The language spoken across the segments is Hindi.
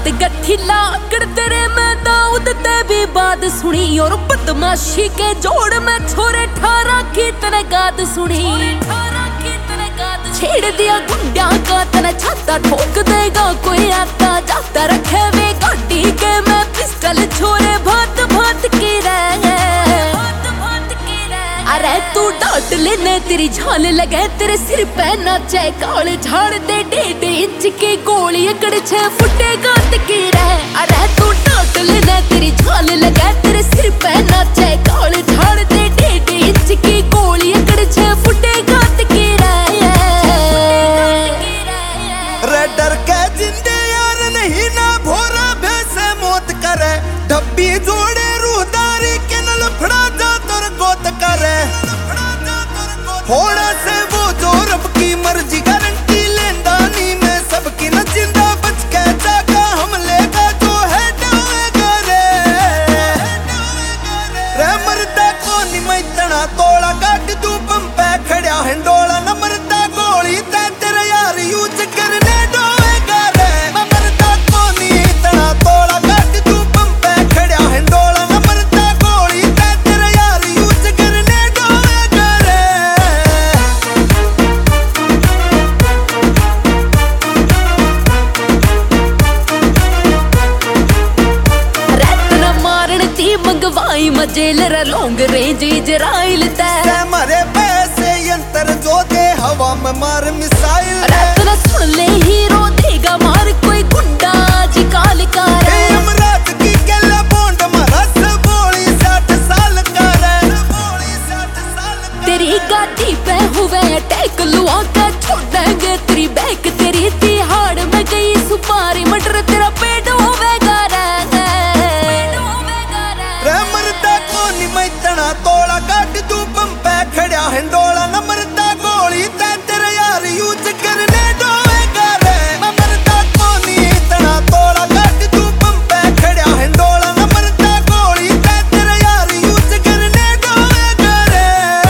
हाथ गठीला आकड़ तेरे मैं दाऊद ते भी बात सुनी और बदमाशी के जोड़ में छोरे 18 की तेरे गाद सुनी। छेड़ दिया गुंडा का तेरा छाता ठोक देगा कोई आता जाता रखे वे गाड़ी के मैं पिस्टल छोरे भात भात की रहे। अरे तू डांट लेने तेरी झाल लगे तेरे सिर पे नाचे काले झाड़ दे 1.5 इंच की गोली अकड़ 6 फुटे गात की रहे। अरे तू डांट लेने तेरी झाल लगे तेरे सिर पे नाचे काले झाड़ दे 1.5 इंच की गोली अकड़ 6 फुटे गात की रहे। रे डर के जिंदे यार नहीं ना भोरा भैसे मौत करे डब्बी जोड़े रूहदारी के नल फड़ा जा तोर गोत करे। होड़ा से वो जो रब की मर्जी गारंटी लेंदा नी में सबकी न जिंदा बच के जागा हम लेगा जो है डावेगा रे मरदा को नी मैं तना तोड़ा काट तू बम पे खड़ा हंडोला न मरदा गोली ते तेरे यार यूज करने डोवेगा रे। मैं मरदा को नी तना तोड़ा काट तू बम पे खड़ा हंडोला न मरदा गोली ते तेरे यार यूज करने डोवेगा रे। रत्न मारन ती मंगवाई मजेल रे लॉन्ग रेंज इजराइल ते मरे पैसे यंत्र जो दे हवा में मार मिसाइल। रत्न सुन ले हीरो देगा मार कोई गुंडा जी काल का रे। यमराज की गला बॉन्ड मारा सब बोली 60 साल का रे। तेरी गाड़ी पे हुए अटैक लुआ के छोड़ेंगे तेरी बैक तेरी तिहाड़ में गई सुपारी मटर तेरा पेट होवेगा रे। मरदा को नी मैं तना तोड़ा काट तू बम पे खड़ा हंडोला न मरदा गोली ते तेरे यार यूज करने डोवेगा रे। मैं मरदा को नी तना तोड़ा काट तू बम पे खड़ा हंडोला न मरदा गोली ते तेरे यार यूज करने डोवेगा रे।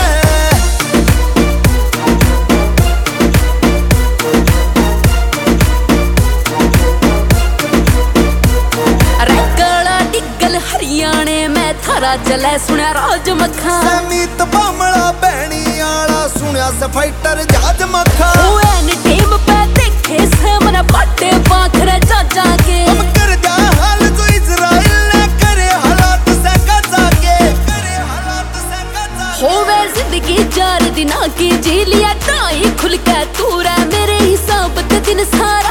अरे गला डिगल हरियाणे में थारा चले सुना राज मखा समीत बामला बहनी आला सुनिया से फाइटर जहाज मखा। ओएन टीम पे देखे से मना बाटे पाखरे चाचा के हम कर जा हाल जो इजराइल ने करे हालात से कजा के होवे जिंदगी 4 दिना की जी लिया टाई खुल के तू रे मेरे हिसाब ते दिन सारा